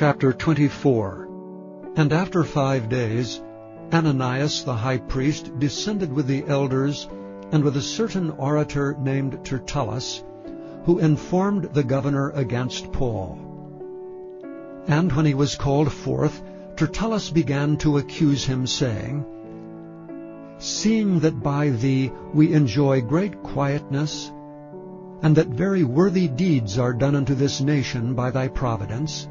Chapter 24. And after 5 days, Ananias the high priest descended with the elders and with a certain orator named Tertullus, who informed the governor against Paul. And when he was called forth, Tertullus began to accuse him, saying, "Seeing that by thee we enjoy great quietness, and that very worthy deeds are done unto this nation by thy providence,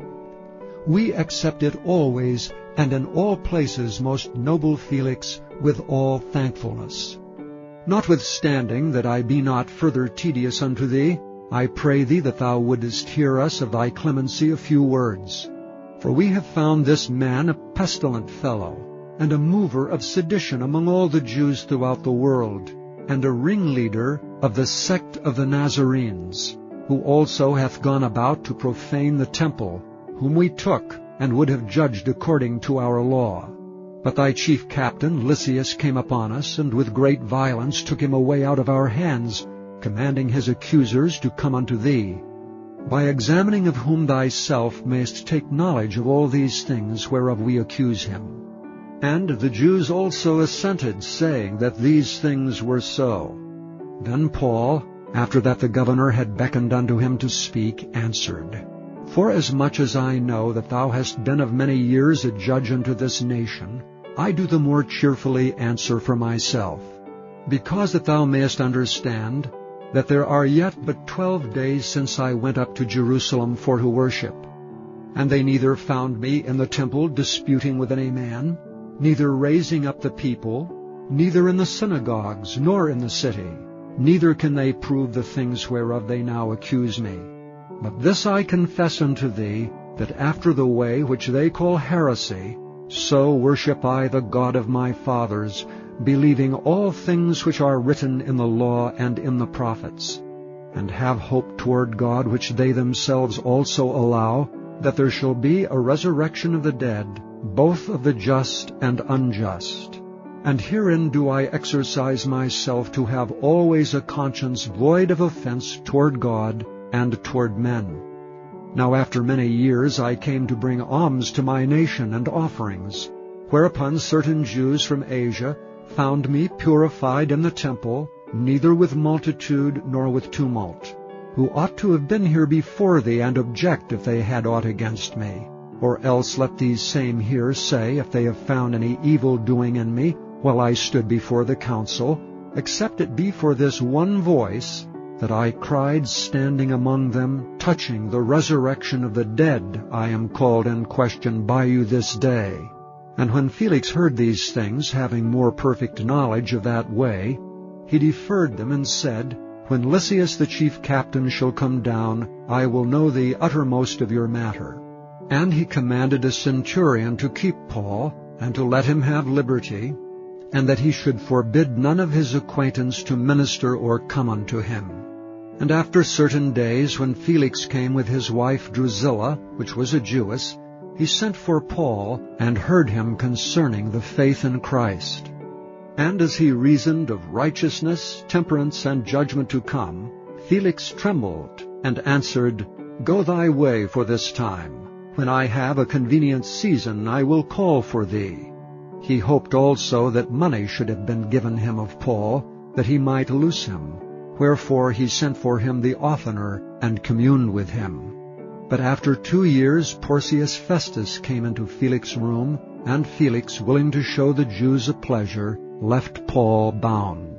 we accept it always and in all places, most noble Felix, with all thankfulness. Notwithstanding that I be not further tedious unto thee, I pray thee that thou wouldest hear us of thy clemency a few words. For we have found this man a pestilent fellow, and a mover of sedition among all the Jews throughout the world, and a ringleader of the sect of the Nazarenes, who also hath gone about to profane the temple, whom we took, and would have judged according to our law. But thy chief captain Lysias came upon us, and with great violence took him away out of our hands, commanding his accusers to come unto thee, by examining of whom thyself mayst take knowledge of all these things whereof we accuse him. And the Jews also assented, saying that these things were so. Then Paul, after that the governor had beckoned unto him to speak, answered, Forasmuch as I know that thou hast been of many years a judge unto this nation, I do the more cheerfully answer for myself, because that thou mayest understand that there are yet but 12 days since I went up to Jerusalem for to worship. And they neither found me in the temple disputing with any man, neither raising up the people, neither in the synagogues, nor in the city, neither can they prove the things whereof they now accuse me. But this I confess unto thee, that after the way which they call heresy, so worship I the God of my fathers, believing all things which are written in the law and in the prophets, and have hope toward God, which they themselves also allow, that there shall be a resurrection of the dead, both of the just and unjust. And herein do I exercise myself to have always a conscience void of offense toward God and toward men. Now after many years I came to bring alms to my nation and offerings, whereupon certain Jews from Asia found me purified in the temple, neither with multitude nor with tumult, who ought to have been here before thee and object if they had aught against me. Or else let these same here say, if they have found any evil doing in me while I stood before the council, except it be for this one voice, that I cried standing among them, touching the resurrection of the dead, I am called in question by you this day. And when Felix heard these things, having more perfect knowledge of that way, he deferred them, and said, When Lysias the chief captain shall come down, I will know the uttermost of your matter. And he commanded a centurion to keep Paul, and to let him have liberty, and that he should forbid none of his acquaintance to minister or come unto him. And after certain days, when Felix came with his wife Drusilla, which was a Jewess, he sent for Paul, and heard him concerning the faith in Christ. And as he reasoned of righteousness, temperance, and judgment to come, Felix trembled, and answered, Go thy way for this time. When I have a convenient season, I will call for thee. He hoped also that money should have been given him of Paul, that he might loose him. Wherefore he sent for him the oftener, and communed with him. But after 2 years Porcius Festus came into Felix's room, and Felix, willing to show the Jews a pleasure, left Paul bound.